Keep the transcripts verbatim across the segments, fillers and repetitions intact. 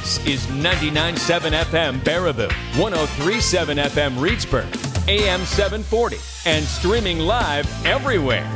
This is ninety-nine point seven F M Baraboo, one oh three point seven F M Reedsburg, A M seven forty, and streaming live everywhere.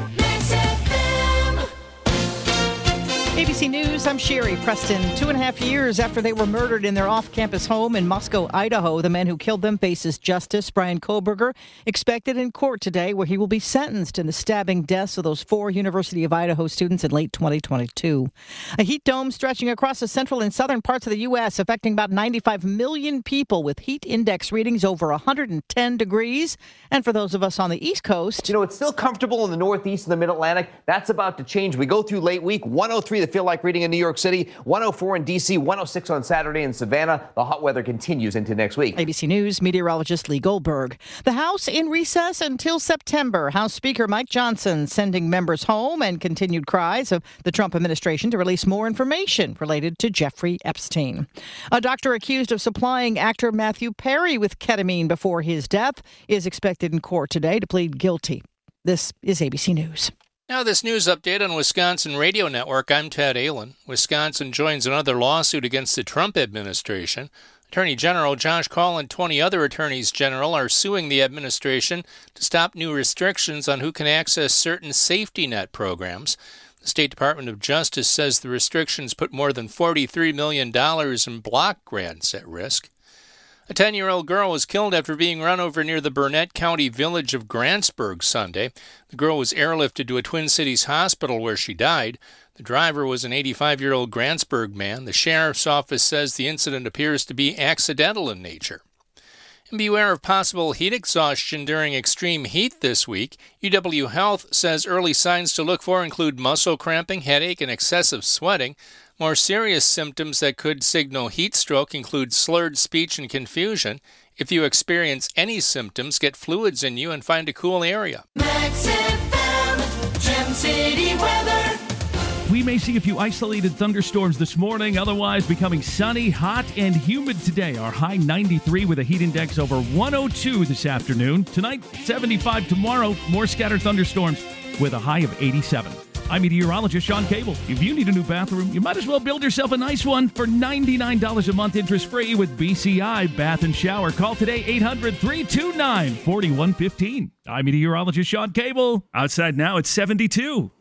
A B C News, I'm Sherry Preston. Two and a half years after they were murdered in their off-campus home in Moscow, Idaho, the man who killed them faces justice. Brian Kohberger expected in court today, where he will be sentenced in the stabbing deaths of those four University of Idaho students in late twenty twenty-two. A heat dome stretching across the central and southern parts of the U S, affecting about ninety-five million people with heat index readings over one hundred ten degrees. And for those of us on the East Coast, you know, it's still comfortable in the Northeast and the Mid-Atlantic. That's about to change. We go through late week. one oh three, the feel like reading in New York City, one oh four in D C, one oh six on Saturday in Savannah. The hot weather continues into next week. A B C News meteorologist Lee Goldberg. The House in recess until September. House Speaker Mike Johnson sending members home, and continued cries of the Trump administration to release more information related to Jeffrey Epstein. A doctor accused of supplying actor Matthew Perry with ketamine before his death is expected in court today to plead guilty. This is A B C News. Now this news update on Wisconsin Radio Network. I'm Ted Allen. Wisconsin joins another lawsuit against the Trump administration. Attorney General Josh Kaul and twenty other attorneys general are suing the administration to stop new restrictions on who can access certain safety net programs. The State Department of Justice says the restrictions put more than forty-three million dollars in block grants at risk. A ten-year-old girl was killed after being run over near the Burnett County village of Grantsburg Sunday. The girl was airlifted to a Twin Cities hospital where she died. The driver was an eighty-five-year-old Grantsburg man. The sheriff's office says the incident appears to be accidental in nature. And beware of possible heat exhaustion during extreme heat this week. U W Health says early signs to look for include muscle cramping, headache, and excessive sweating. More serious symptoms that could signal heat stroke include slurred speech and confusion. If you experience any symptoms, get fluids in you and find a cool area. Max F M, Gem City weather. We may see a few isolated thunderstorms this morning, otherwise becoming sunny, hot, and humid today. Our high ninety-three with a heat index over one oh two this afternoon. Tonight, seventy-five tomorrow. More scattered thunderstorms with a high of eighty-seven. I'm meteorologist Sean Cable. If you need a new bathroom, you might as well build yourself a nice one for ninety-nine dollars a month interest-free with B C I Bath and Shower. Call today, eight hundred, three two nine, four one one five. I'm meteorologist Sean Cable. Outside now, it's seventy-two.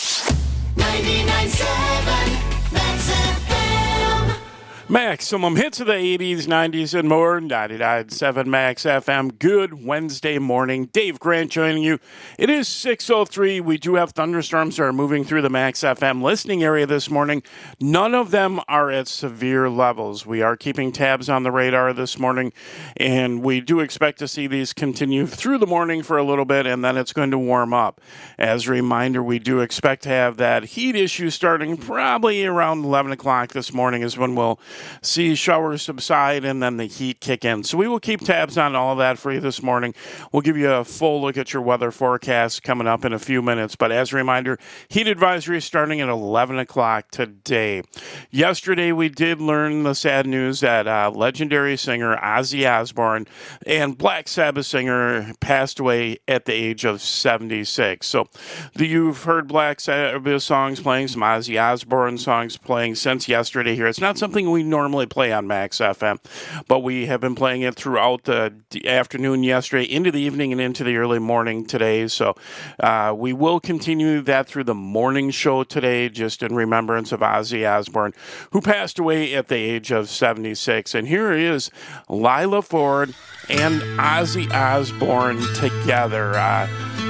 ninety-nine point seven Max F M. Maximum hits of the eighties, nineties, and more. ninety-nine point seven Max F M. Good Wednesday morning. Dave Grant joining you. It is six oh three. We do have thunderstorms that are moving through the Max F M listening area this morning. None of them are at severe levels. We are keeping tabs on the radar this morning, and we do expect to see these continue through the morning for a little bit, and then it's going to warm up. As a reminder, we do expect to have that heat issue starting probably around eleven o'clock this morning is when we'll see showers subside and then the heat kick in. So we will keep tabs on all of that for you this morning. We'll give you a full look at your weather forecast coming up in a few minutes. But as a reminder, heat advisory is starting at eleven o'clock today. Yesterday, we did learn the sad news that uh, legendary singer Ozzy Osbourne and Black Sabbath singer passed away at the age of seventy-six. So the, you've heard Black Sabbath songs playing, some Ozzy Osbourne songs playing since yesterday here. It's not something we normally play on Max F M, but we have been playing it throughout the afternoon yesterday, into the evening, and into the early morning today. So uh, we will continue that through the morning show today, just in remembrance of Ozzy Osbourne, who passed away at the age of seventy-six. And here is Lila Ford and Ozzy Osbourne together. Uh,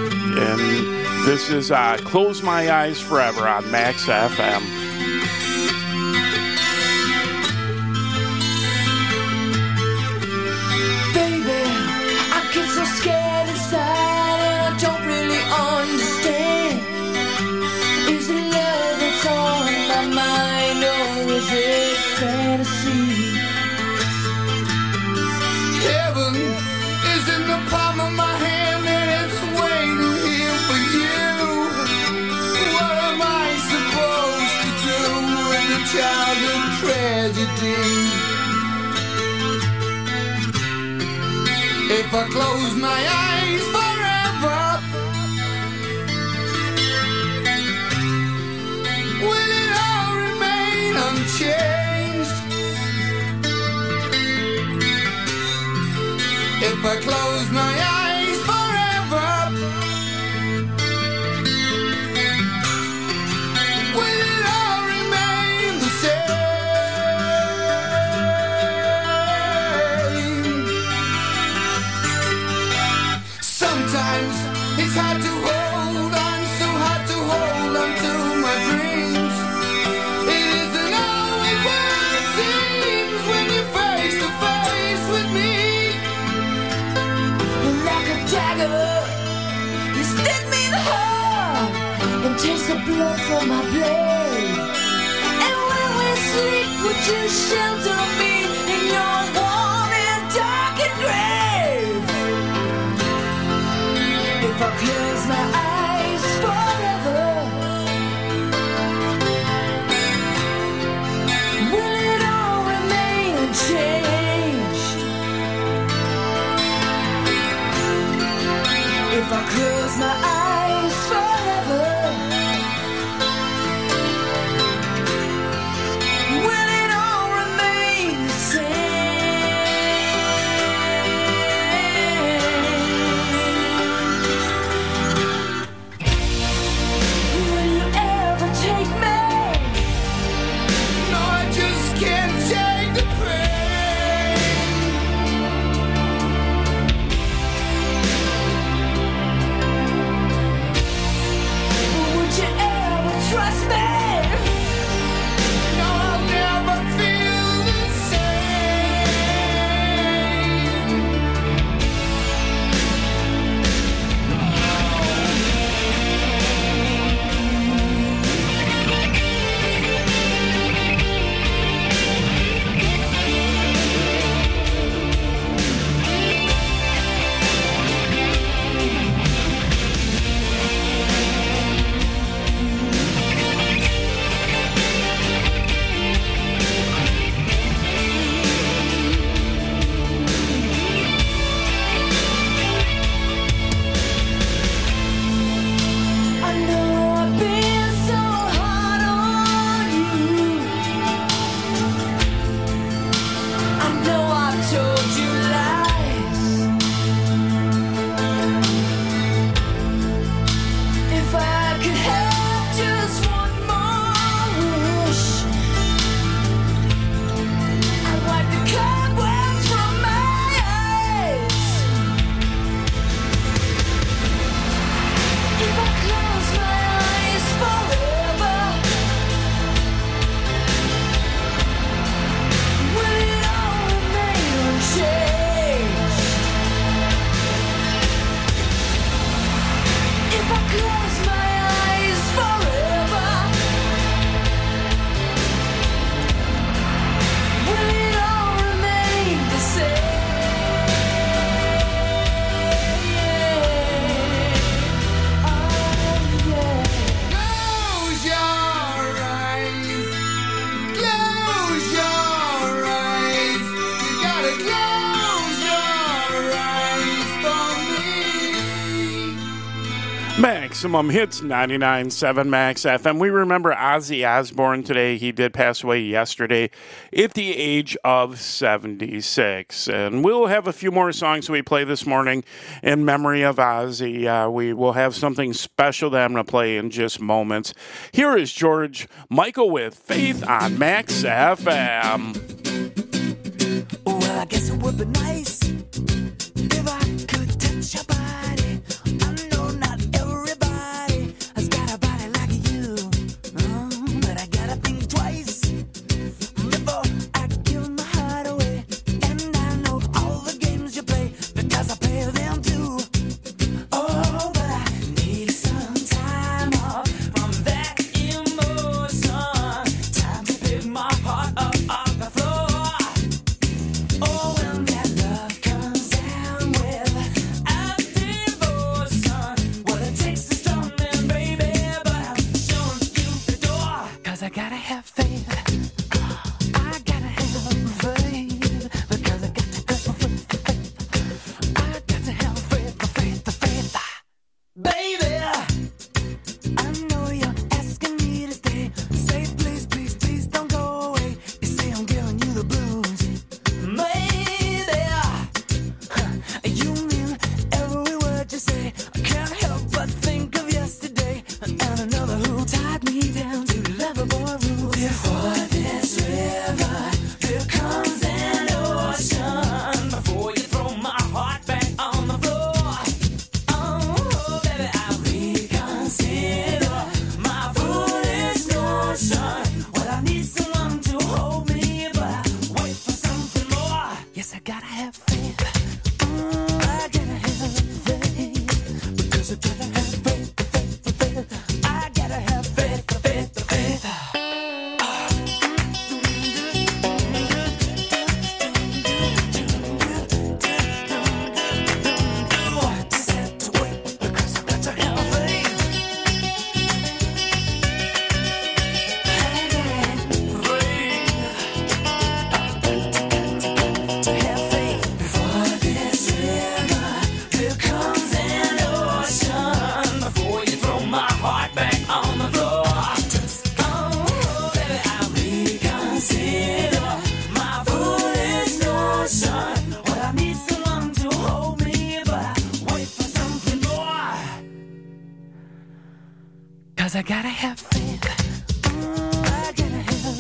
and this is uh, Close My Eyes Forever on Max F M. So scared inside, and I don't really understand. Is it love that's on my mind, or is it fantasy? Heaven is in the palm of my hand, and it's waiting here for you. What am I supposed to do in the childhood tragedy? If I close my eyes forever, will it all remain unchanged? I close my eyes forever, will it all remain the same? Sometimes it's hard to hold on, so hard to hold on to my dreams. It isn't always what it seems when you're face to face with me. Like a dagger, you stab me in the heart and taste the blood from my blade. And when we sleep, would you shelter me in your warm and darkened grave? If I close my eyes forever, will it all remain unchanged? If I close my eyes forever, will it all remain the same? Will you ever take me? No, I just can't take the pain. Would you ever trust me? No, I'll never feel the same. I know I've been so hard on you. I know I've told you lies. If I could have just one more wish, I'd wipe the cobwebs from my eyes. If I close my eyes forever, will it all remain unchanged? If I close my eyes forever, will it all remain the same? Oh, yeah. Close your eyes. Close your eyes. You gotta close your eyes for me. Maximum Hits ninety-nine point seven Max F M. We remember Ozzy Osbourne today. He did pass away yesterday at the age of seventy-six. And we'll have a few more songs we play this morning in memory of Ozzy. Uh, we will have something special that I'm going to play in just moments. Here is George Michael with Faith on Max F M. Well, I guess it would be nice if I could touch your body. I know not everybody has got a body like you, oh, but I gotta think twice before I give my heart away. And I know all the games you play because I play them too. Oh, but I need some time off from that emotion. Time to pick my heart up off the floor. Oh, when that love comes down with 'cause I gotta have faith. Mm, I gotta have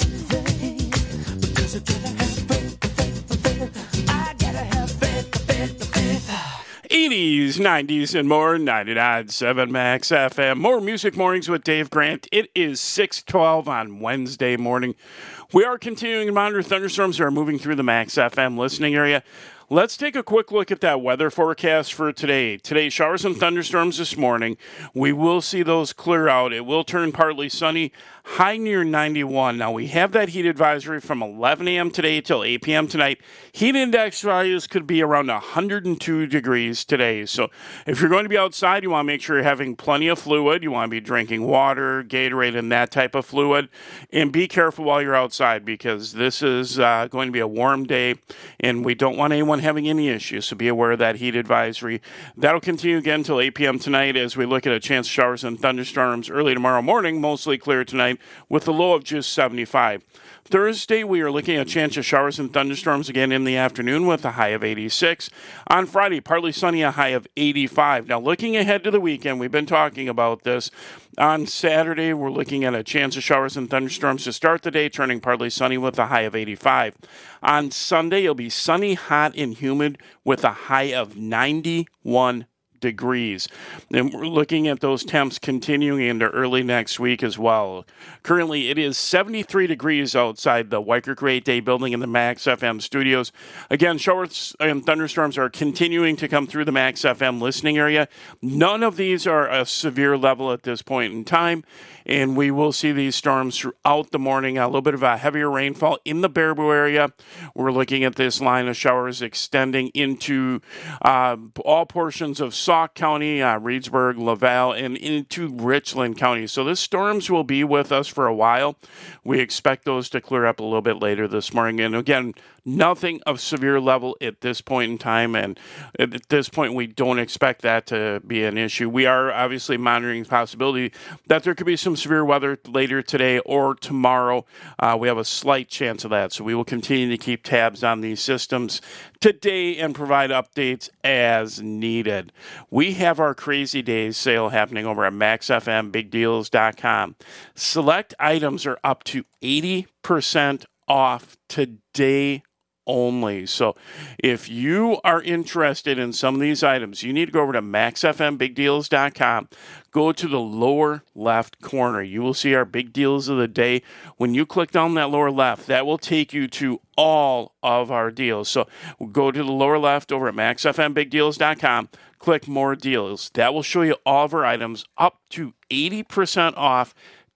faith, because I gotta have faith, faith, faith. I gotta have faith, faith, faith. eighties, nineties, and more. ninety-nine point seven Max F M. More Music Mornings with Dave Grant. It is six twelve on Wednesday morning. We are continuing to monitor thunderstorms that are moving through the Max F M listening area. Let's take a quick look at that weather forecast for today. Today, showers and thunderstorms this morning. We will see those clear out. It will turn partly sunny, high near ninety-one. Now, we have that heat advisory from eleven a.m. today till eight p.m. tonight. Heat index values could be around one hundred two degrees today. So if you're going to be outside, you want to make sure you're having plenty of fluid. You want to be drinking water, Gatorade, and that type of fluid. And be careful while you're outside, because this is uh, going to be a warm day, and we don't want anyone having any issues, so be aware of that heat advisory. That'll continue again until eight p.m. tonight as we look at a chance of showers and thunderstorms early tomorrow morning, mostly clear tonight with a low of just seventy-five. Thursday, we are looking at a chance of showers and thunderstorms again in the afternoon with a high of eighty-six. On Friday, partly sunny, a high of eighty-five. Now, looking ahead to the weekend, we've been talking about this. On Saturday, we're looking at a chance of showers and thunderstorms to start the day, turning partly sunny with a high of eighty-five. On Sunday, it'll be sunny, hot, and humid with a high of ninety-one degrees. And we're looking at those temps continuing into early next week as well. Currently, it is seventy-three degrees outside the Weicker Great Day building in the Max F M studios. Again, showers and thunderstorms are continuing to come through the Max F M listening area. None of these are a severe level at this point in time, and we will see these storms throughout the morning. A little bit of a heavier rainfall in the Baraboo area. We're looking at this line of showers extending into uh, all portions of Sauk County, uh, Reedsburg, Laval, and into Richland County. So the storms will be with us for a while. We expect those to clear up a little bit later this morning. And again, nothing of severe level at this point in time, and at this point we don't expect that to be an issue. We are obviously monitoring the possibility that there could be some severe weather later today or tomorrow. Uh, we have a slight chance of that, so we will continue to keep tabs on these systems today and provide updates as needed. We have our Crazy Days sale happening over at max f m big deals dot com. Select items are up to eighty percent off today only. So if you are interested in some of these items, you need to go over to max f m big deals dot com. Go to the lower left corner. You will see our big deals of the day. When you click down that lower left, that will take you to all of our deals. So go to the lower left over at max f m big deals dot com. Click more deals. That will show you all of our items up to eighty percent off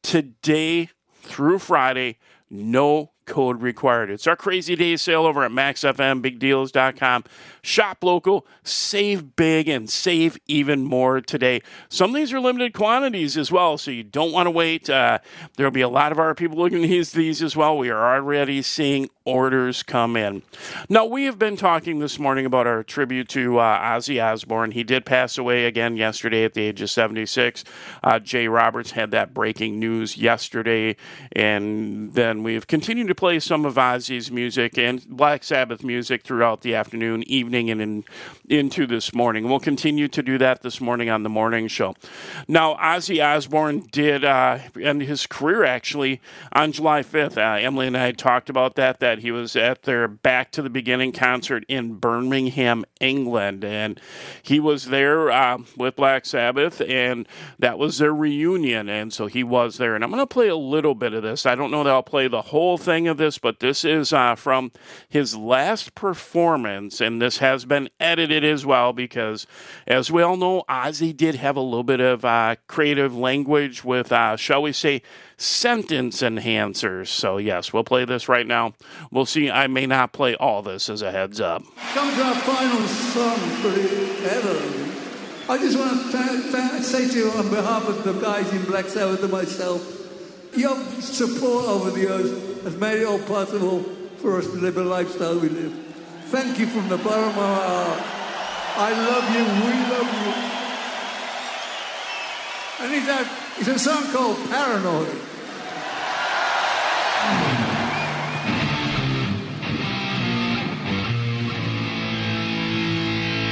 today through Friday. No code required. It's our Crazy Days sale over at max f m big deals dot com. Shop local, save big, and save even more today. Some of these are limited quantities as well, so you don't want to wait. Uh, there will be a lot of our people looking at these, these as well. We are already seeing orders come in. Now, we have been talking this morning about our tribute to uh, Ozzy Osbourne. He did pass away again yesterday at the age of seventy-six. Uh, Jay Roberts had that breaking news yesterday, and then we've continued to play some of Ozzy's music and Black Sabbath music throughout the afternoon, evening, and in, into this morning. We'll continue to do that this morning on the morning show. Now, Ozzy Osbourne did uh, end his career actually on July fifth. Uh, Emily and I had talked about that, that he was at their Back to the Beginning concert in Birmingham, England, and he was there uh, with Black Sabbath, and that was their reunion, and so he was there. And I'm going to play a little bit of this. I don't know that I'll play the whole thing of this, but this is uh, from his last performance, and this has been edited as well because, as we all know, Ozzy did have a little bit of uh, creative language with, uh, shall we say, sentence enhancers. So, yes, we'll play this right now. We'll see. I may not play all this as a heads up. Come to our final song for the ever. I just want to th- th- say to you on behalf of the guys in Black Sabbath and myself, your support over the years has made it all possible for us to live a lifestyle we live. Thank you from the bottom of our heart. I love you. We love you. And it's a, it's a song called Paranoid.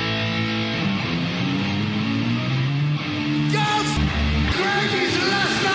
Ghost! Greggy's last night!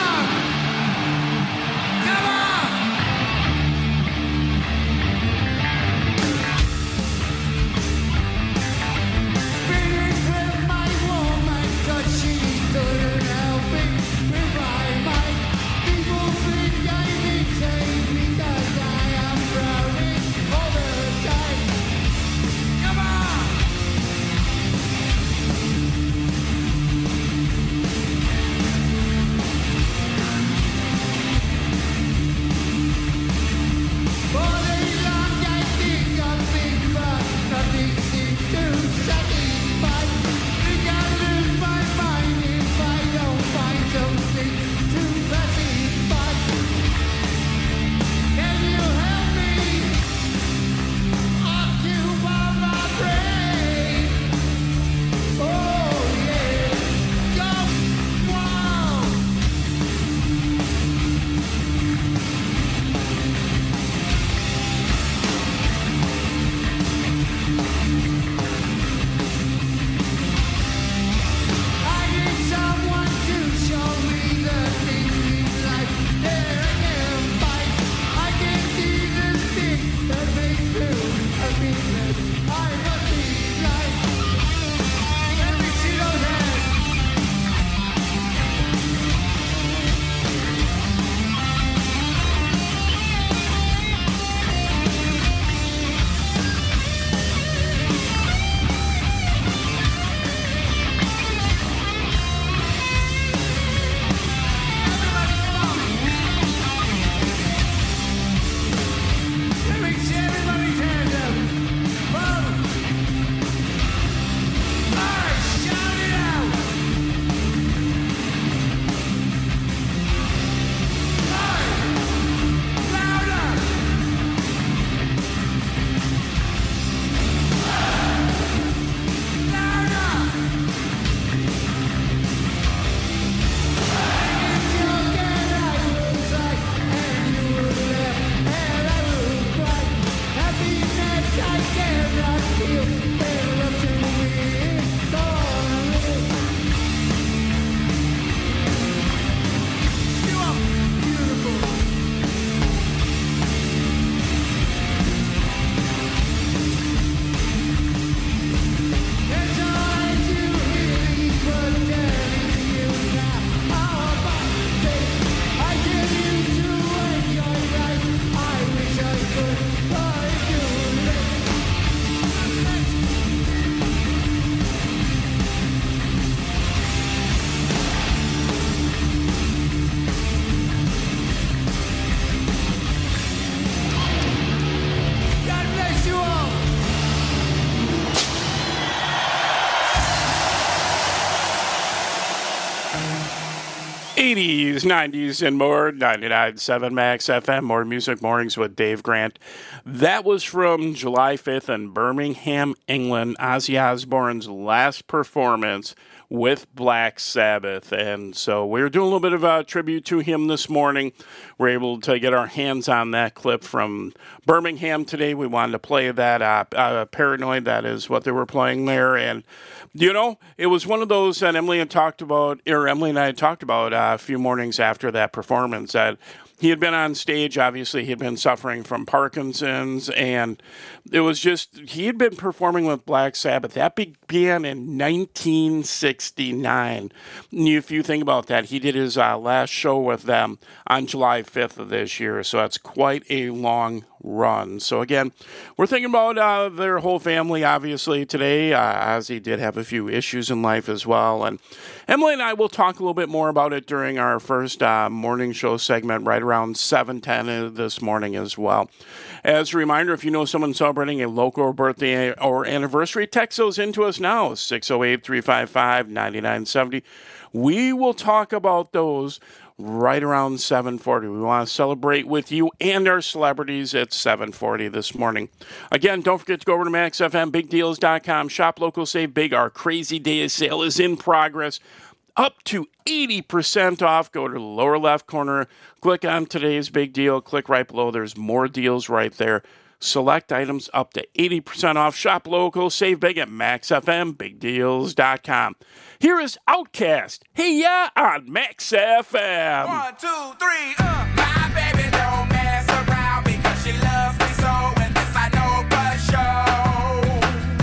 eighties, nineties, and more. ninety-nine point seven Max F M. More Music Mornings with Dave Grant. That was from July fifth in Birmingham, England. Ozzy Osbourne's last performance with Black Sabbath. And so we're doing a little bit of a tribute to him this morning. We're able to get our hands on that clip from Birmingham today. We wanted to play that uh, uh, Paranoid. That is what they were playing there. And you know, it was one of those that Emily had talked about, or Emily and I had talked about uh, a few mornings after that performance, that he had been on stage. Obviously, he had been suffering from Parkinson's, and it was just, he had been performing with Black Sabbath. That began in nineteen sixty-nine. And if you think about that, he did his uh, last show with them on July fifth of this year, so that's quite a long run. So again, we're thinking about uh, their whole family, obviously, today. Uh, Ozzy did have a few issues in life as well, and Emily and I will talk a little bit more about it during our first uh, morning show segment right around seven ten this morning as well. As a reminder, if you know someone celebrating a local birthday or anniversary, text those into us now, six oh eight, three five five, nine nine seven oh. We will talk about those right around seven forty. We want to celebrate with you and our celebrities at seven forty this morning. Again, don't forget to go over to max f m big deals dot com. Shop local, save big. Our crazy day sale is in progress. Up to eighty percent off. Go to the lower left corner. Click on today's big deal. Click right below. There's more deals right there. Select items up to eighty percent off. Shop local, save big at max f m big deals dot com. Here is Outkast. Hey, yeah, on Max F M. One, two, three, uh. My baby don't mess around because she loves me so, and this I know for sure.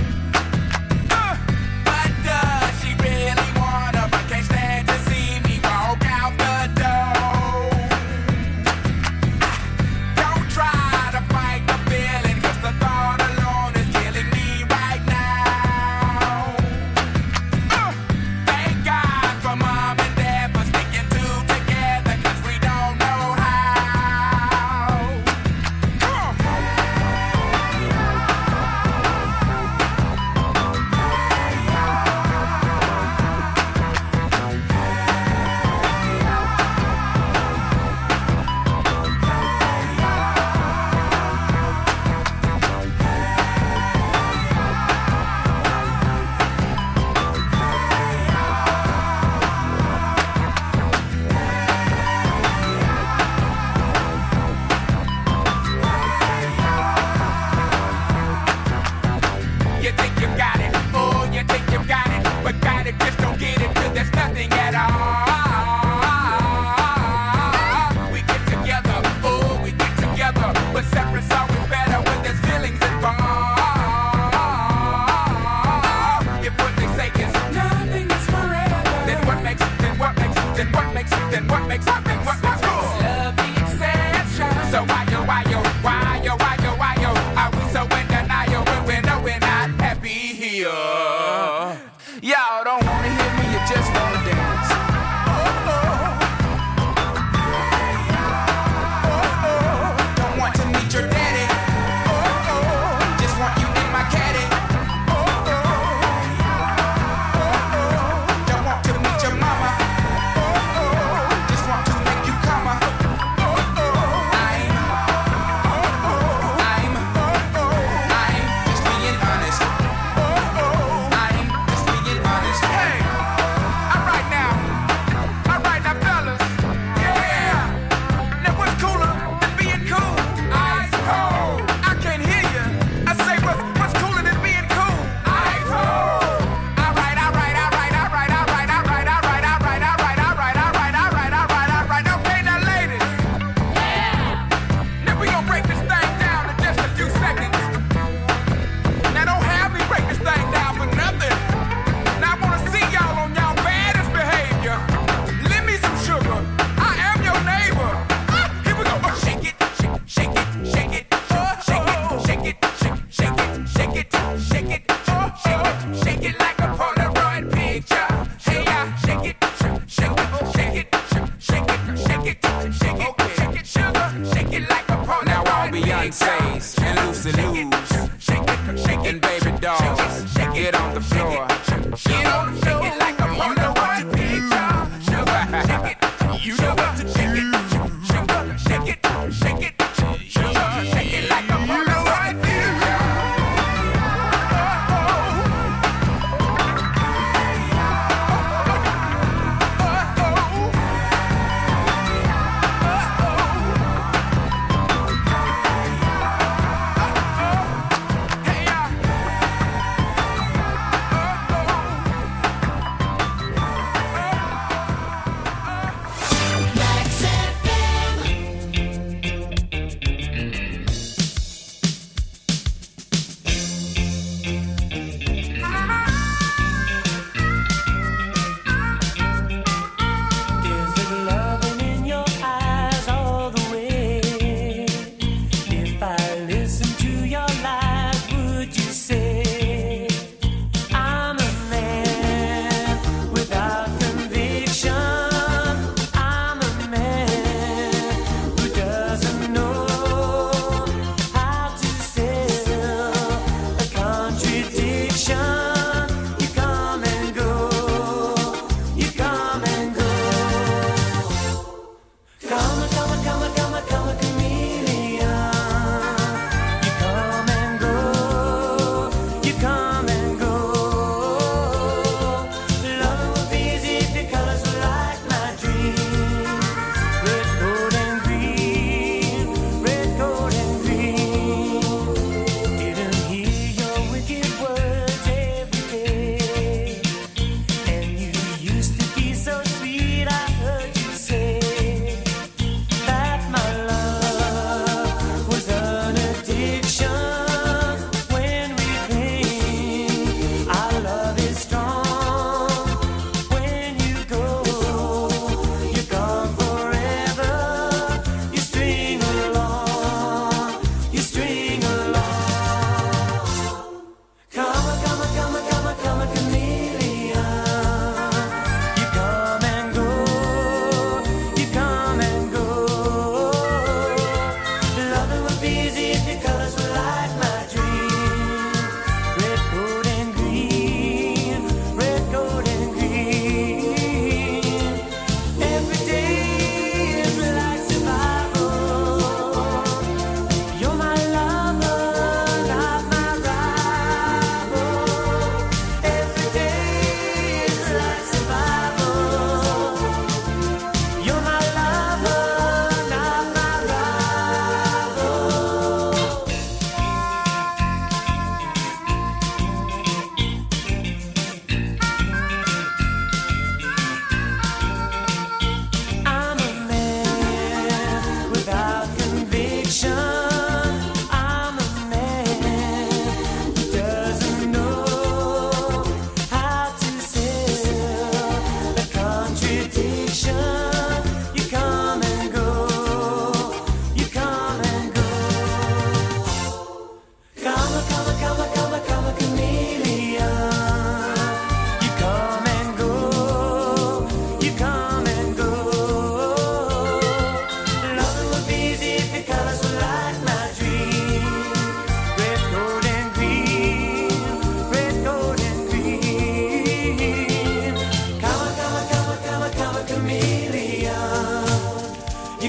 Uh, but does she really wanna, but can't stand to see me walk out the door? Don't try to fight the feeling, cause the thought alone is killing me right now. Uh, thank God for mom and dad for sticking two together, cause we don't know how. Come on. You think you got it, oh, you think you got it, but got it, just don't get it till there's nothing at all. We get together, oh, we get together, but separate's always better when there's feelings involved. If what they say is nothing is forever, then what makes, then what makes, then what makes, then what makes, then what makes love the exception? So why yo, why yo, why yo, why yo, why yo, are we so in denial when we know we're not happy here? Y'all don't wanna hear me, you just wanna dance. Oh, oh. Oh, oh. Don't want to meet your daddy. Oh, oh. Just want you in my caddy. Oh, oh. Oh, oh. Don't want to meet your mama. Oh, oh. Just want to make you come. Oh, oh. I ain't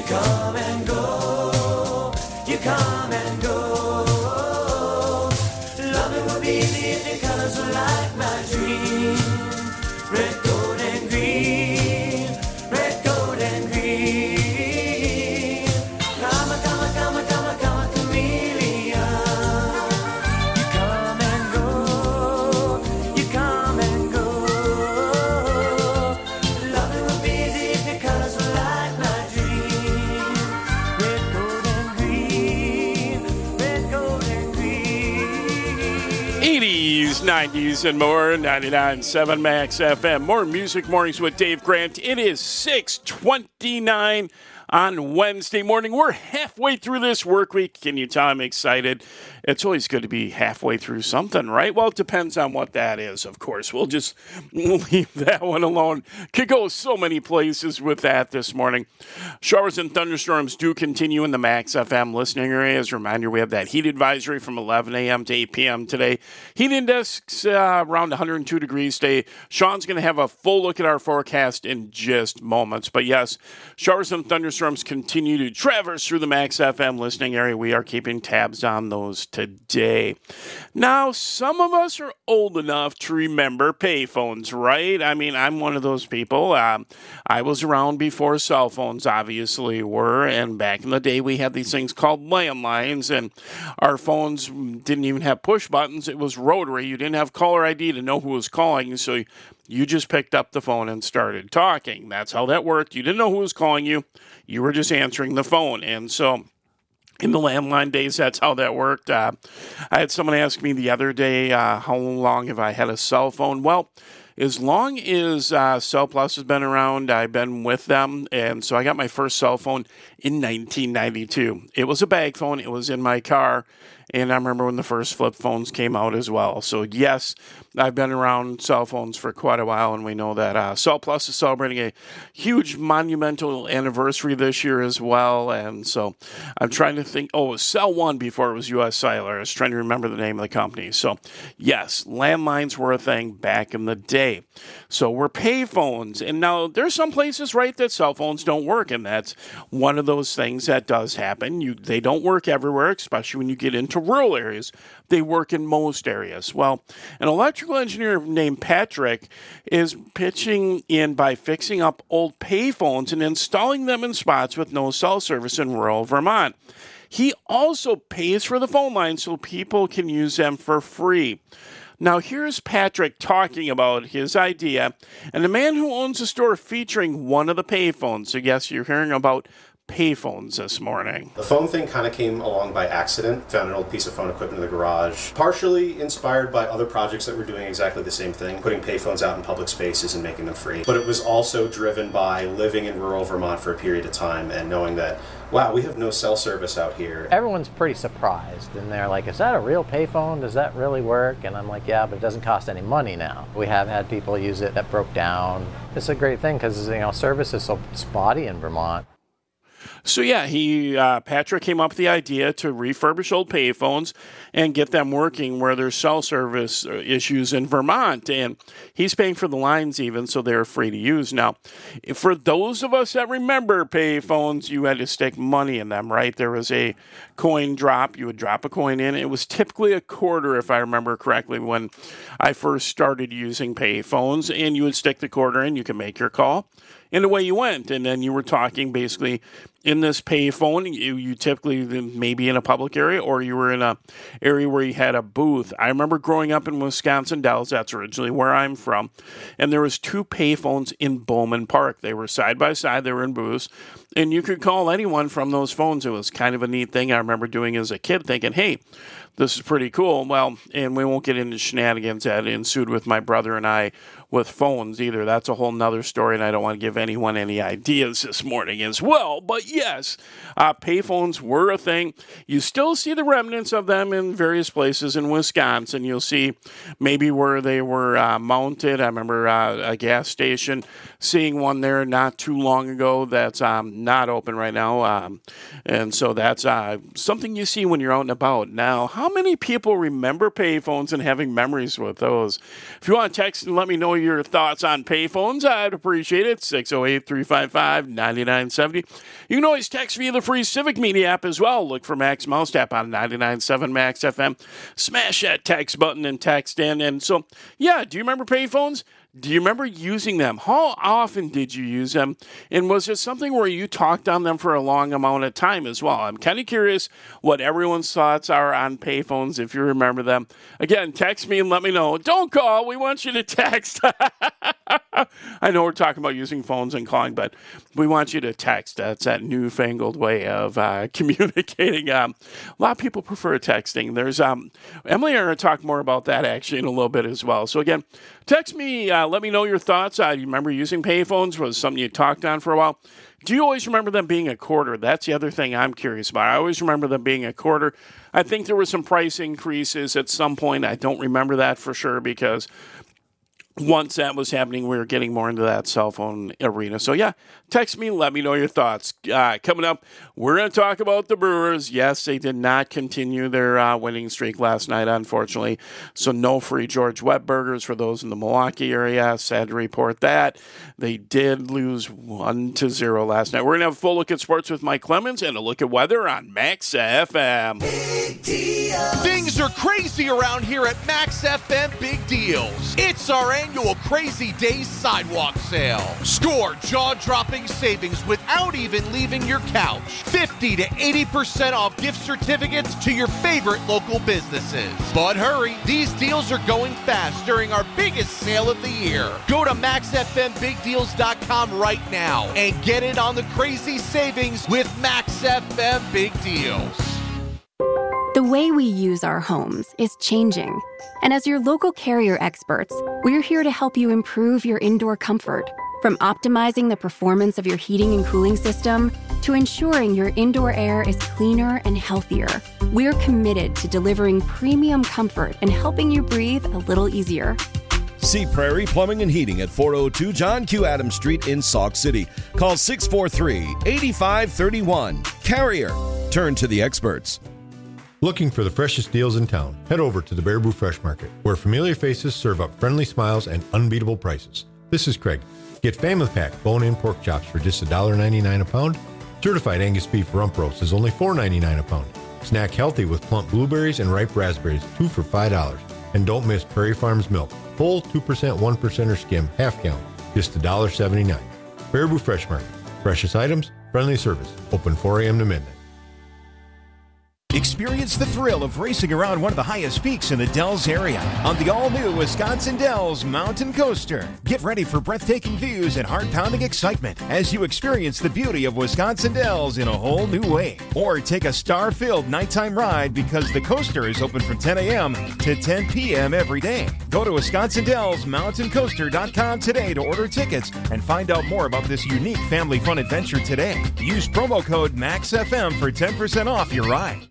come and go, you come and go. Loving would be easy if your colors were like my dream. Red, gold, and green. Red, gold, and green. Come a, come a, come a, come a, come a chameleon. You come and go, you come and go. Loving would be easy if your colors were like my dream. Red, gold, and green. Red, gold, and green. eighties, nineties, and more. ninety-nine point seven Max F M. More Music Mornings with Dave Grant. It is six twenty-nine on Wednesday morning. We're halfway through this work week. Can you tell I'm excited? It's always good to be halfway through something, right? Well, it depends on what that is, of course. We'll just leave that one alone. Could go so many places with that this morning. Showers and thunderstorms do continue in the Max F M listening area. As a reminder, we have that heat advisory from eleven a.m. to eight p.m. today. Heat index uh, around one hundred two degrees today. Sean's going to have a full look at our forecast in just moments. But yes, showers and thunderstorms continue to traverse through the Max F M listening area. We are keeping tabs on those today. Now, some of us are old enough to remember payphones, right? I mean, I'm one of those people. Um, I was around before cell phones obviously were, and back in the day we had these things called landlines, and our phones didn't even have push buttons. It was rotary. You didn't have caller I D to know who was calling, so you just picked up the phone and started talking. That's how that worked. You didn't know who was calling you. You were just answering the phone. And so in the landline days, that's how that worked. Uh, I had someone ask me the other day, uh, how long have I had a cell phone? Well, as long as uh, Cell Plus has been around, I've been with them. And so I got my first cell phone in nineteen ninety-two. It was a bag phone. It was in my car. And I remember when the first flip phones came out as well. So, yes, I've been around cell phones for quite a while, and we know that uh, Cell Plus is celebrating a huge monumental anniversary this year as well. And so I'm trying to think, oh, it was Cell One before it was U S Cellular. I was trying to remember the name of the company. So, yes, landlines were a thing back in the day. So we're payphones. And now there's some places, right, that cell phones don't work, and that's one of those things that does happen. You, they don't work everywhere, especially when you get into rural areas. They work in most areas. Well, an electrical engineer named Patrick is pitching in by fixing up old payphones and installing them in spots with no cell service in rural Vermont. He also pays for the phone line so people can use them for free. Now, here's Patrick talking about his idea, and the man who owns a store featuring one of the payphones. So, yes, you're hearing about payphones this morning. The phone thing kind of came along by accident. Found an old piece of phone equipment in the garage. Partially inspired by other projects that were doing exactly the same thing, putting payphones out in public spaces and making them free. But it was also driven by living in rural Vermont for a period of time and knowing that, wow, we have no cell service out here. Everyone's pretty surprised, and they're like, is that a real payphone? Does that really work? And I'm like, yeah, but it doesn't cost any money now. We have had people use it that broke down. It's a great thing because, you know, service is so spotty in Vermont. So yeah, he uh, Patrick came up with the idea to refurbish old payphones and get them working where there's cell service issues in Vermont. And he's paying for the lines even, so they're free to use. Now, for those of us that remember payphones, you had to stick money in them, right? There was a coin drop. You would drop a coin in. It was typically a quarter, if I remember correctly, when I first started using payphones. And you would stick the quarter in. You could make your call. And away you went. And then you were talking basically in this payphone. You, you typically maybe in a public area, or you were in a area where you had a booth. I remember growing up in Wisconsin Dells. That's originally where I'm from. And there was two payphones in Bowman Park. They were side by side. They were in booths. And you could call anyone from those phones. It was kind of a neat thing I remember doing as a kid, thinking, hey, this is pretty cool. Well, and we won't get into shenanigans that ensued with my brother and I with phones either. That's a whole nother story, and I don't want to give anyone any ideas this morning as well. But yes, uh, payphones were a thing. You still see the remnants of them in various places in Wisconsin. You'll see maybe where they were uh, mounted. I remember uh, a gas station, seeing one there not too long ago that's um, not open right now. Um, and so that's uh, something you see when you're out and about. Now, how many people remember payphones and having memories with those? If you want to text and let me know know your thoughts on payphones. I'd appreciate it. six oh eight, three five five, nine nine seven oh. You can always text via the free Civic Media app as well. Look for Max Mouse-Tap on ninety-nine point seven Max F M. Smash that text button and text in. And so, yeah, do you remember payphones? Do you remember using them? How often did you use them? And was it something where you talked on them for a long amount of time as well? I'm kind of curious what everyone's thoughts are on payphones, if you remember them. Again, text me and let me know. Don't call. We want you to text. I know we're talking about using phones and calling, but we want you to text. That's that newfangled way of uh, communicating. Um, a lot of people prefer texting. There's um, Emily and I are going to talk more about that actually in a little bit as well. So again, text me. Uh, let me know your thoughts. Uh, you remember using payphones? Was it something you talked on for a while? Do you always remember them being a quarter? That's the other thing I'm curious about. I always remember them being a quarter. I think there were some price increases at some point. I don't remember that for sure because once that was happening, we were getting more into that cell phone arena. So, yeah, text me. Let me know your thoughts. Uh, coming up, we're going to talk about the Brewers. Yes, they did not continue their uh, winning streak last night, unfortunately. So, no free George Webb burgers for those in the Milwaukee area. Sad to report that. They did lose one to zero last night. We're going to have a full look at sports with Mike Clemens and a look at weather on Max F M. Things are crazy around here at Max F M Big Deals. It's our annual Crazy Days Sidewalk Sale. Score jaw-dropping savings without even leaving your couch. fifty to eighty percent off gift certificates to your favorite local businesses. But hurry, these deals are going fast during our biggest sale of the year. Go to max f m big deals dot com right now and get in on the crazy savings with Max F M Big Deals. The way we use our homes is changing. And as your local Carrier experts, we're here to help you improve your indoor comfort. From optimizing the performance of your heating and cooling system to ensuring your indoor air is cleaner and healthier, we're committed to delivering premium comfort and helping you breathe a little easier. See Prairie Plumbing and Heating at four oh two John Q. Adams Street in Sauk City. Call six four three, eight five three one. Carrier. Turn to the experts. Looking for the freshest deals in town? Head over to the Baraboo Fresh Market, where familiar faces serve up friendly smiles and unbeatable prices. This is Craig. Get family pack bone-in pork chops for just one dollar ninety-nine a pound. Certified Angus beef rump roast is only four ninety-nine a pound. Snack healthy with plump blueberries and ripe raspberries, two for five dollars. And don't miss Prairie Farms milk. Full two percent, one percent or skim, half gallon, just one dollar seventy-nine. Baraboo Fresh Market. Freshest items, friendly service. Open four a.m. to midnight. Experience the thrill of racing around one of the highest peaks in the Dells area on the all-new Wisconsin Dells Mountain Coaster. Get ready for breathtaking views and heart-pounding excitement as you experience the beauty of Wisconsin Dells in a whole new way. Or take a star-filled nighttime ride because the coaster is open from ten a.m. to ten p.m. every day. Go to Wisconsin Dells Mountain Coaster dot com today to order tickets and find out more about this unique family fun adventure today. Use promo code Max F M for ten percent off your ride.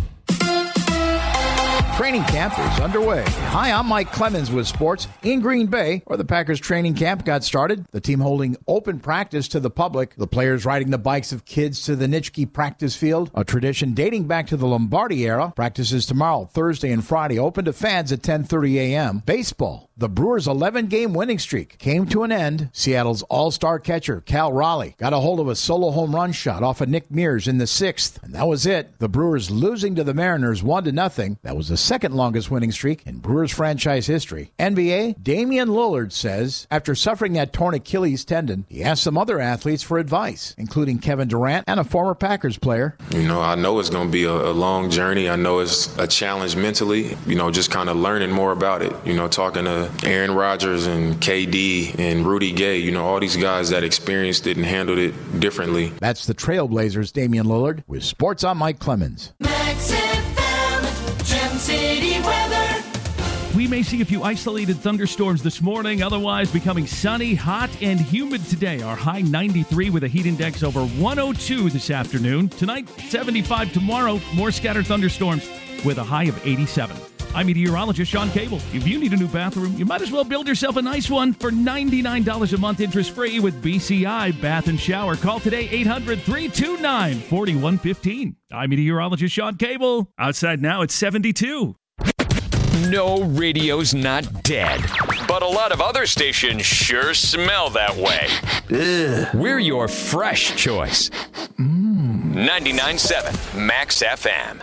Training camp is underway. Hi, I'm Mike Clemens with sports in Green Bay, where the Packers training camp got started. The team holding open practice to the public. The players riding the bikes of kids to the Nitschke practice field, a tradition dating back to the Lombardi era. Practices tomorrow, Thursday and Friday, open to fans at ten thirty a.m. Baseball. The Brewers' eleven-game winning streak came to an end. Seattle's all-star catcher, Cal Raleigh, got a hold of a solo home run shot off of Nick Mears in the sixth, and that was it. The Brewers losing to the Mariners one to nothing. That was the second longest winning streak in Brewers franchise history. N B A, Damian Lillard says after suffering that torn Achilles tendon, he asked some other athletes for advice, including Kevin Durant and a former Packers player. You know, I know it's going to be a, a long journey. I know it's a challenge mentally, you know, just kind of learning more about it. You know, talking to Aaron Rodgers and K D and Rudy Gay, you know, all these guys that experienced it and handled it differently. That's the Trailblazers' Damian Lillard with Sports on Mike Clemens. Max F M, Gem City weather. We may see a few isolated thunderstorms this morning, otherwise becoming sunny, hot, and humid today. Our high ninety-three with a heat index over one oh two this afternoon. Tonight, seventy-five tomorrow. More scattered thunderstorms with a high of eighty-seven. I'm meteorologist Sean Cable. If you need a new bathroom, you might as well build yourself a nice one for ninety-nine dollars a month interest-free with B C I Bath and Shower. Call today, eight hundred, three two nine, four one one five. I'm meteorologist Sean Cable. Outside now, it's seventy-two. No, radio's not dead, but but a lot of other stations sure smell that way. Ugh. We're your fresh choice. Mm. ninety-nine point seven Max F M.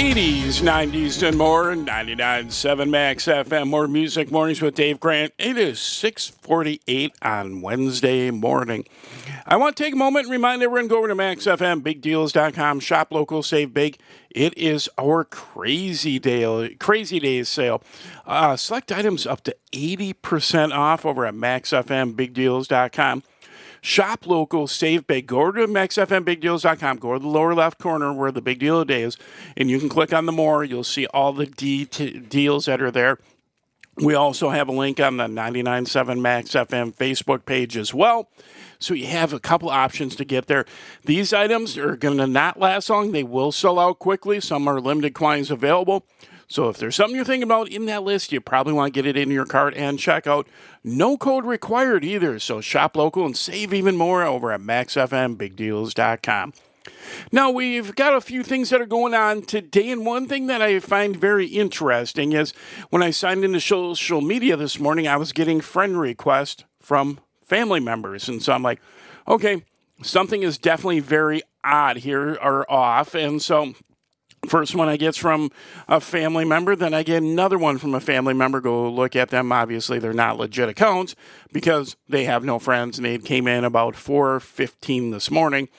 eighties, nineties, and more. ninety-nine point seven Max F M. More Music Mornings with Dave Grant. It is six forty-eight on Wednesday morning. I want to take a moment and remind everyone, go over to max f m big deals dot com. Shop local, save big. It is our crazy day, crazy days sale. Uh, select items up to eighty percent off over at max f m big deals dot com. Shop local, save big. Go to max f m big deals dot com. Go to the lower left corner where the big deal of the day is, and you can click on the more. You'll see all the de- t- deals that are there. We also have a link on the ninety-nine point seven Max F M Facebook page as well. So you have a couple options to get there. These items are going to not last long. They will sell out quickly. Some are limited quantities available. So if there's something you're thinking about in that list, you probably want to get it in your cart and check out. No code required either. So shop local and save even more over at max f m big deals dot com. Now, we've got a few things that are going on today, and one thing that I find very interesting is when I signed into social media this morning, I was getting friend requests from family members, and so I'm like, okay, something is definitely very odd here or off, and so first one I get from a family member, then I get another one from a family member. Go look at them. Obviously, they're not legit accounts because they have no friends, and they came in about four fifteen this morning.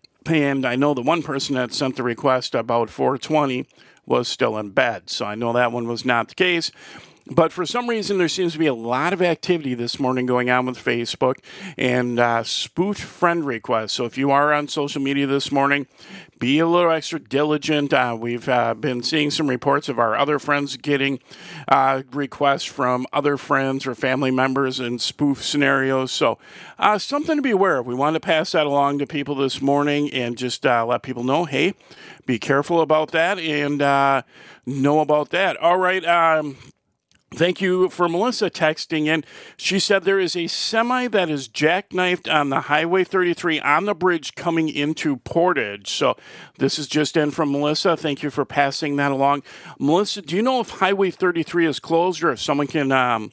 And I know the one person that sent the request about four twenty was still in bed, so I know that one was not the case. But for some reason, there seems to be a lot of activity this morning going on with Facebook and uh, spoofed friend requests. So if you are on social media this morning, be a little extra diligent. Uh, we've uh, been seeing some reports of our other friends getting uh, requests from other friends or family members in spoof scenarios. So uh, something to be aware of. We want to pass that along to people this morning and just uh, let people know, hey, be careful about that and uh, know about that. All right. Um, Thank you for Melissa texting in. She said there is a semi that is jackknifed on the Highway thirty-three on the bridge coming into Portage. So this is just in from Melissa. Thank you for passing that along. Melissa, do you know if Highway thirty-three is closed or if someone can um,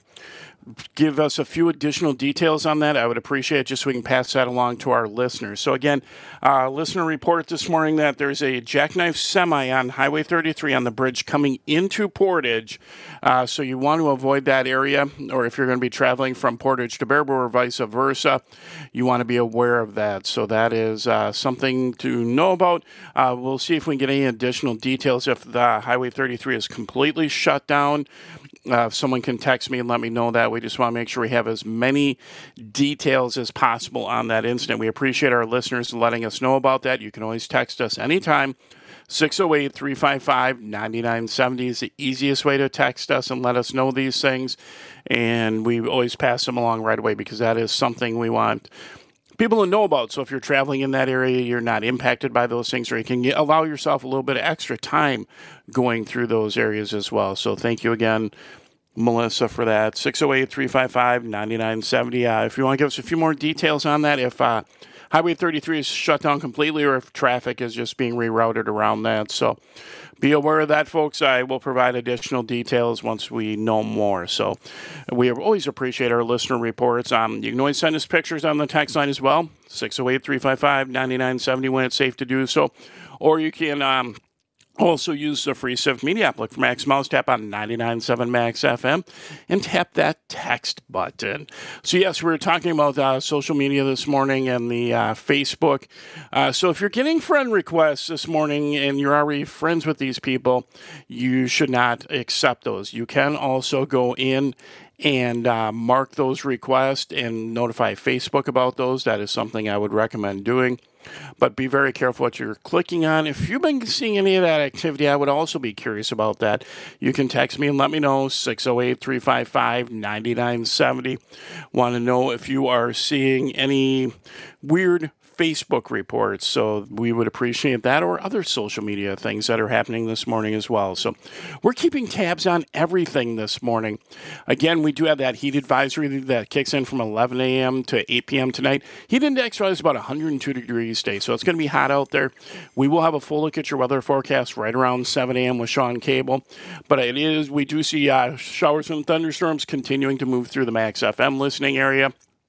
give us a few additional details on that? I would appreciate it just so we can pass that along to our listeners. So again, uh, listener report this morning that there's a jackknife semi on Highway thirty-three on the bridge coming into Portage. Uh, so you want to avoid that area, or if you're going to be traveling from Portage to Baraboo or vice versa, you want to be aware of that. So that is uh, something to know about. Uh, we'll see if we can get any additional details if the Highway thirty-three is completely shut down. Uh, if someone can text me and let me know that. We just want to make sure we have as many details as possible on that incident. We appreciate our listeners letting us know about that. You can always text us anytime. six oh eight, three five five, nine nine seven oh is the easiest way to text us and let us know these things. And we always pass them along right away because that is something we want people to know about. So if you're traveling in that area, you're not impacted by those things, or you can get, allow yourself a little bit of extra time going through those areas as well. So thank you again, Melissa, for that. six oh eight, three five five, nine nine seven oh. Uh, if you want to give us a few more details on that, if uh, Highway thirty-three is shut down completely or if traffic is just being rerouted around that. So be aware of that, folks. I will provide additional details once we know more. So we always appreciate our listener reports. Um, you can always send us pictures on the text line as well, six oh eight, three five five, nine nine seven oh when it's safe to do so. Or you can um, also use the free Civic Media app. Look for Max Mouse, tap on ninety-nine point seven Max F M, and tap that text button. So yes, we were talking about uh, social media this morning and the uh, Facebook. Uh, so if you're getting friend requests this morning and you're already friends with these people, you should not accept those. You can also go in and uh, mark those requests and notify Facebook about those. That is something I would recommend doing. But be very careful what you're clicking on. If you've been seeing any of that activity, I would also be curious about that. You can text me and let me know, six oh eight, three five five, nine nine seven oh. Want to know if you are seeing any weird Facebook reports, so we would appreciate that, or other social media things that are happening this morning as well. So we're keeping tabs on everything this morning. Again, we do have that heat advisory that kicks in from eleven a.m. to eight p.m. tonight. Heat index is about one hundred two degrees today, so it's going to be hot out there. We will have a full look at your weather forecast right around seven a.m. with Sean Cable, but it is we do see uh, showers and thunderstorms continuing to move through the Max F M listening area.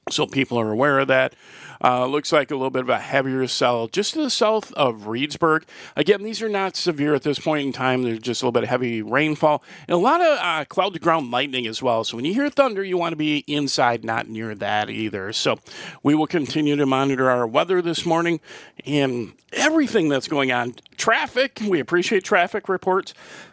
so people are aware of that. Uh, looks like a little bit of a heavier cell just to the south of Reedsburg. Again, these are not severe at this point in time. There's just a little bit of heavy rainfall and a lot of uh, cloud-to-ground lightning as well. So when you hear thunder, you want to be inside, not near that either. So we will continue to monitor our weather this morning and everything that's going on. Traffic, we appreciate traffic reports.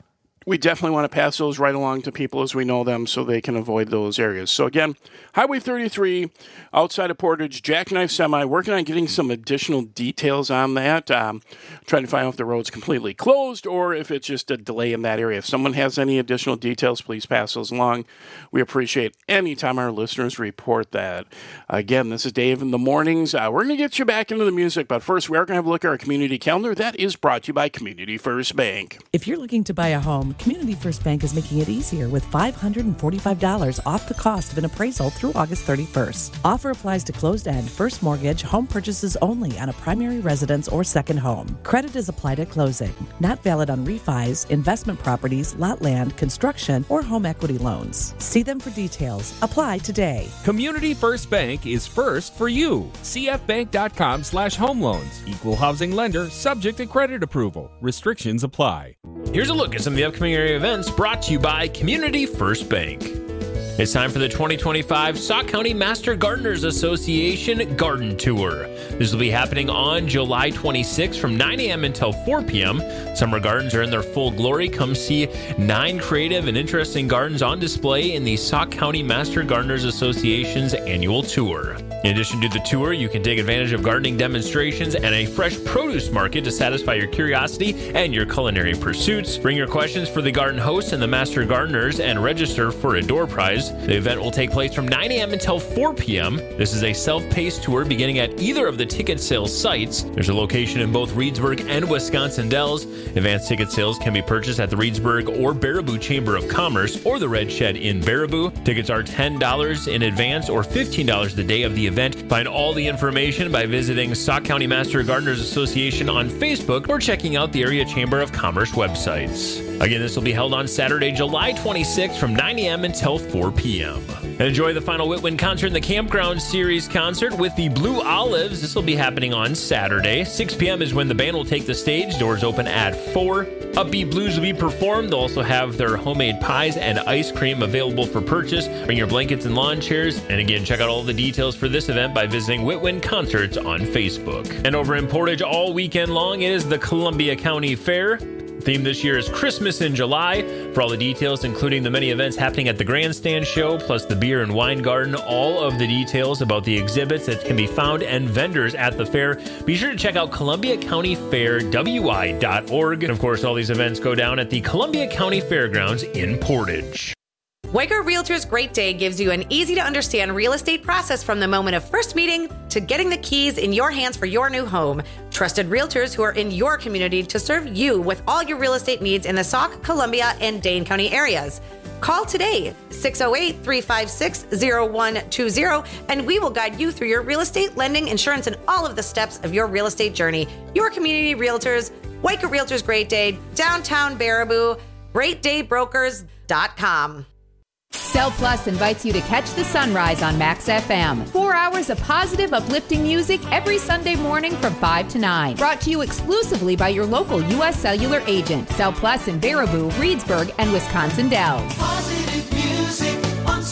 We definitely want to pass those right along to people as we know them so they can avoid those areas. So again, Highway thirty-three outside of Portage, Jackknife Semi, working on getting some additional details on that. Um, trying to find out if the road's completely closed or if it's just a delay in that area. If someone has any additional details, please pass those along. We appreciate any time our listeners report that. Again, this is Dave in the Mornings. Uh, we're going to get you back into the music, but first we are going to have a look at our community calendar. That is brought to you by Community First Bank. If you're looking to buy a home, Community First Bank is making it easier with five hundred forty-five dollars off the cost of an appraisal through August thirty-first. Offer applies to closed-end, first mortgage, home purchases only on a primary residence or second home. Credit is applied at closing. Not valid on refis, investment properties, lot land, construction, or home equity loans. See them for details. Apply today. Community First Bank is first for you. C F bank dot com slash home loans. Equal housing lender, subject to credit approval. Restrictions apply. Here's a look at some of the upcoming area events brought to you by Community First Bank. It's time for the twenty twenty-five Sauk County Master Gardeners Association Garden Tour. This will be happening on July twenty-sixth from nine a.m. until four p.m. Summer gardens are in their full glory. Come see nine creative and interesting gardens on display in the Sauk County Master Gardeners Association's annual tour. In addition to the tour, you can take advantage of gardening demonstrations and a fresh produce market to satisfy your curiosity and your culinary pursuits. Bring your questions for the garden hosts and the Master Gardeners and register for a door prize. The event will take place from nine a.m. until four p.m. This is a self-paced tour beginning at either of the ticket sales sites. There's a location in both Reedsburg and Wisconsin Dells. Advanced ticket sales can be purchased at the Reedsburg or Baraboo Chamber of Commerce or the Red Shed in Baraboo. Tickets are ten dollars in advance or fifteen dollars the day of the event. Find all the information by visiting Sauk County Master Gardeners Association on Facebook or checking out the Area Chamber of Commerce websites. Again, this will be held on Saturday, July twenty-sixth from nine a.m. until four p.m. And enjoy the final Whitwin concert in the Campground Series concert with the Blue Olives. This will be happening on Saturday. six p.m. is when the band will take the stage. Doors open at four. Upbeat blues will be performed. They'll also have their homemade pies and ice cream available for purchase. Bring your blankets and lawn chairs. And again, check out all the details for this event by visiting Whitwin Concerts on Facebook. And over in Portage all weekend long, it is the Columbia County Fair. Theme this year is Christmas in July. For all the details, including the many events happening at the Grandstand Show, plus the beer and wine garden, all of the details about the exhibits that can be found and vendors at the fair, be sure to check out Columbia County Fair W I dot org. And of course, all these events go down at the Columbia County Fairgrounds in Portage. Weicker Realtors Great Day gives you an easy-to-understand real estate process from the moment of first meeting to getting the keys in your hands for your new home. Trusted realtors who are in your community to serve you with all your real estate needs in the Sauk, Columbia, and Dane County areas. Call today, six oh eight, three five six, oh one two oh, and we will guide you through your real estate, lending, insurance, and all of the steps of your real estate journey. Your community realtors, Weicker Realtors Great Day, downtown Baraboo, great day brokers dot com. Cell Plus invites you to catch the sunrise on Max F M. Four hours of positive, uplifting music every Sunday morning from five to nine. Brought to you exclusively by your local U S Cellular agent. Cell Plus in Baraboo, Reedsburg, and Wisconsin Dells. Positive music on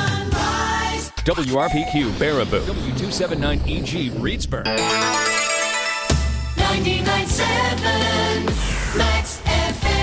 Sunrise. W R P Q Baraboo. W two seventy-nine E G Reedsburg. ninety-nine point seven Max F M.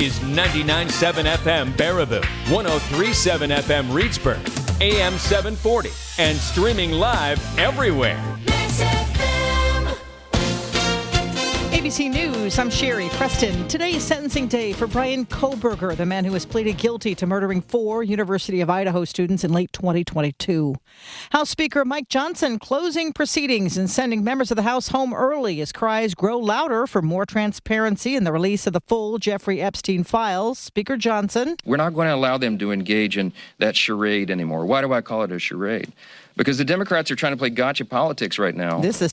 is ninety-nine point seven F M Baraboo, one oh three point seven F M Reedsburg, A M seven forty, and streaming live everywhere. A B C News, I'm Sherry Preston. Today is sentencing day for Brian Kohberger, the man who has pleaded guilty to murdering four University of Idaho students in late twenty twenty-two. House Speaker Mike Johnson closing proceedings and sending members of the House home early as cries grow louder for more transparency in the release of the full Jeffrey Epstein files. Speaker Johnson. We're not going to allow them to engage in that charade anymore. Why do I call it a charade? Because the Democrats are trying to play gotcha politics right now. This is